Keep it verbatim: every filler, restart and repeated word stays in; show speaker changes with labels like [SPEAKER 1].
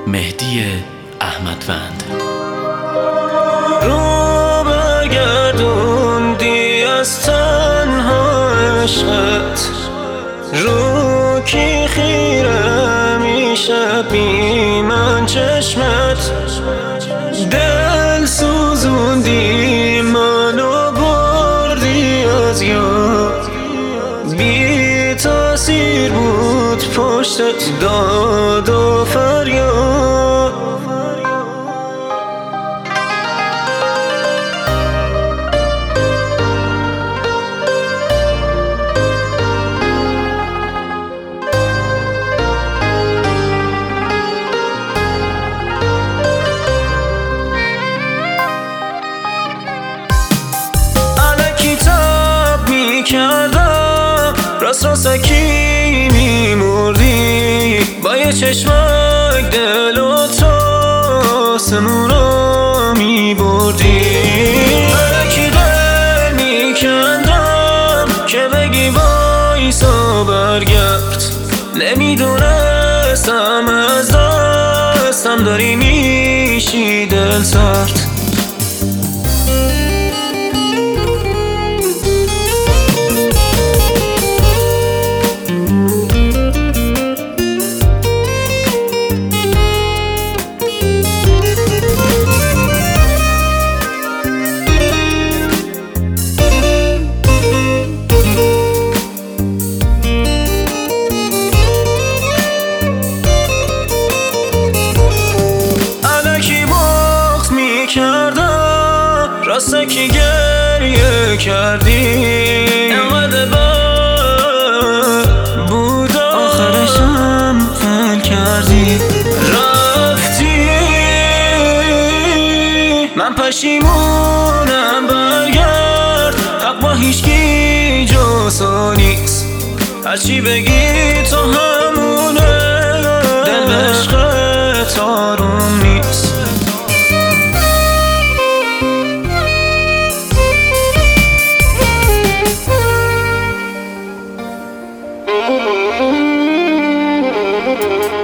[SPEAKER 1] مهدی احمدوند.
[SPEAKER 2] رو برگردوندی از تنها عشقت، رو کی خیره میشه بی من چشمت، دل سوزوندی منو بردی از یاد، بی تاثیر بود پشتت داد و فریاد. کردم راست راستکی میمردی، با یه چشمک دل و تو آسمون رو میبردی. الکی دل میکندم که بگی وایسا برگرد، نمیدونستم از دستم داری میشی دل سرد. راسته که گریه کردی اینقدر بد بود، آخرشم فل کردی رفتی. من پشیمونم برگرد، حق با هیچکی جزو نیست، هرچی بگی تو همونه، دل به عشقت آروم نیست.
[SPEAKER 3] Thank you.